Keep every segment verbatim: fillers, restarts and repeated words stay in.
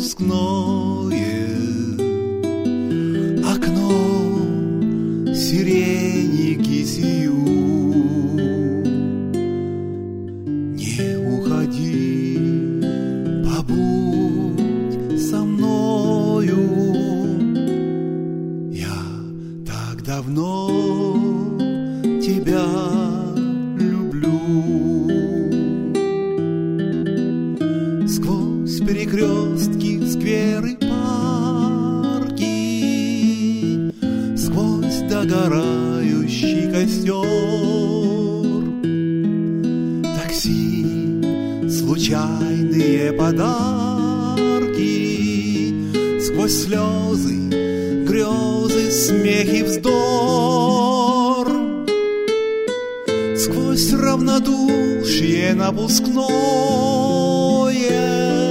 напускное, окном сирени кисию. Не уходи, побудь со мною. Я так давно тебя люблю. Сквозь перекрестки, скверы, парки, сквозь догорающий костер, такси, случайные подарки, сквозь слезы, грезы, смех и вздор, сквозь равнодушие напускное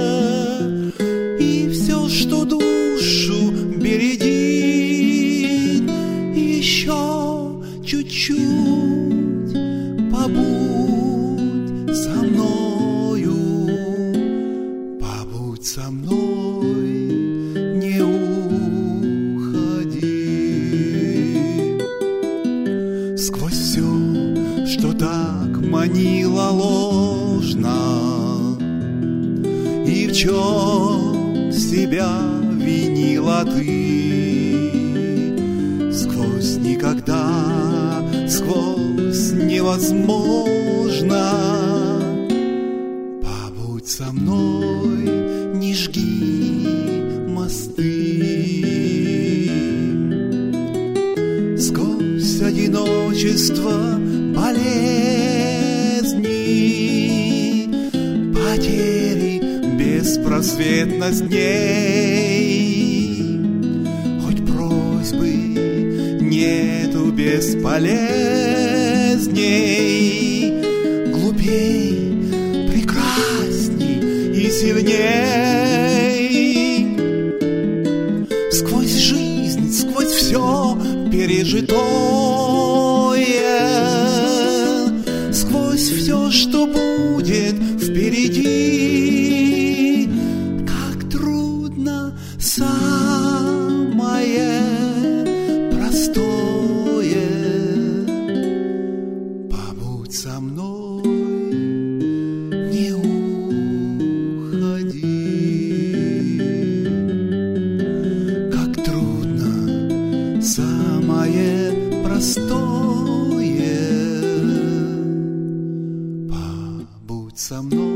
и все, что душу бередит. Еще чуть-чуть побудь со мною, побудь со мной, не уходи. Сквозь все, что так манило ложно, и в чем себя винила ты, сквозь никогда, сквозь невозможно, побудь со мной, не жги мосты. Сквозь одиночество, болезни, потери, беспросветность дней, хоть просьбы нету бесполезней, глупей, прекрасней и сильней. Сквозь жизнь, сквозь все пережитое, сквозь все, что будет впереди, как трудно самое простое. Побудь со мной, не уходи. Как трудно самое простое. Побудь со мной.